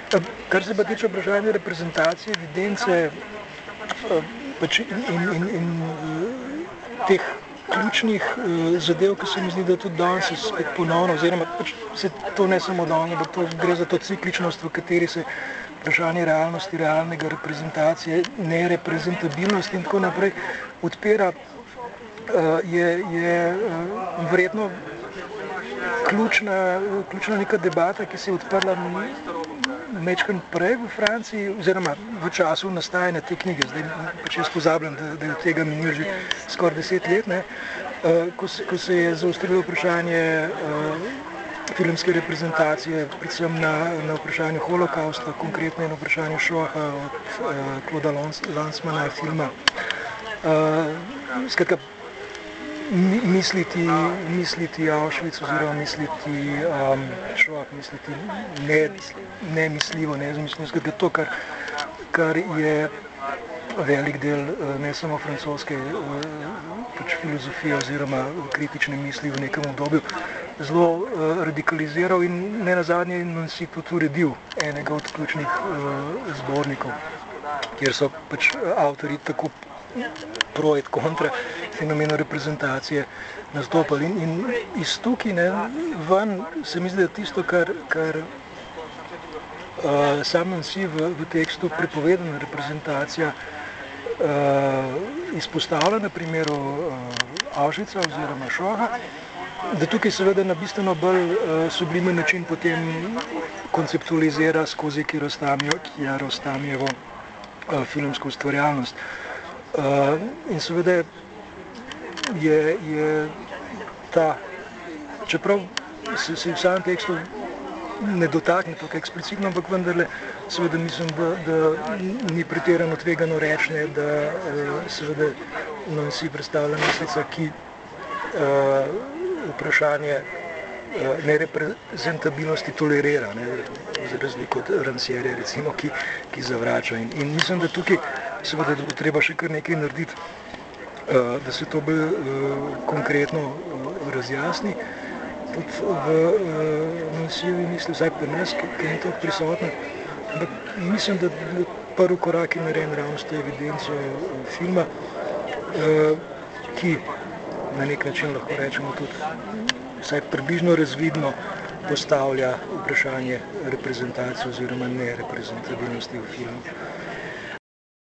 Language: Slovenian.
Kar se pa tiče vprašanja reprezentacije, evidence pač in teh ključnih zadev, ki se mi zdi, da tudi danes spet ponovno, oziroma pač se to ne samo danes, ampak to gre za to cikličnost, v kateri se vprašanje realnosti, realnega reprezentacije, nereprezentabilnosti in tako naprej odpira, je verjetno ključna neka debata, ki se je odprla mečkrat prej v Franciji, oziroma v času nastajanja te knjige. Zdaj pač jaz pozabljam, da je od tega minilo že skoraj 10 let, ne? Ko se je zaostrilo vprašanje filmske reprezentacije, predvsem na vprašanju holokausta, konkretno na vprašanju Šoha od Clauda Lanzmanna filma. Skratka, misliti Auschwitz oziroma misliti Šoh, misliti nemisljivo, skratka to, kar je velik del ne samo francoske pač filozofije oziroma kritične misli v nekem obdobju zelo radikaliziral in nenazadnje si tudi uredil enega od ključnih zbornikov, kjer so pač avtorji tako pro et kontra fenomenu reprezentacije nastopali. In iz tukaj ven se mi zdi, da tisto, kar sam Nancy v tekstu prepovedana reprezentacija izpostavlja na primeru Auschwitza oziroma Šoha, da tukaj seveda na bistveno bolj sublimen način potem konceptualizira skozi Kiarostamijevo filmsko ustvarjalnost. In seveda je ta, čeprav se v samem tekstu ne dotakne tako eksplicitno, ampak vendarle seveda mislim, da ni pretirano tvegano reči, da seveda Nancy predstavlja mislica, ki vprašanje nereprezentabilnosti tolerira, za razliko od Rancièrja, recimo, ki zavrača. In mislim, da tukaj seveda bo treba še kar nekaj narediti, da se to bolj konkretno razjasni. Tudi v Nancyjevi misli, vsaj pri nas, ki ni tako prisotna, ampak mislim, da prvi korak je narejen ravno s to evidenco filma, ki na nek način lahko rečemo tudi vsaj približno razvidno postavlja vprašanje reprezentacije oziroma nereprezentabilnosti v filmu.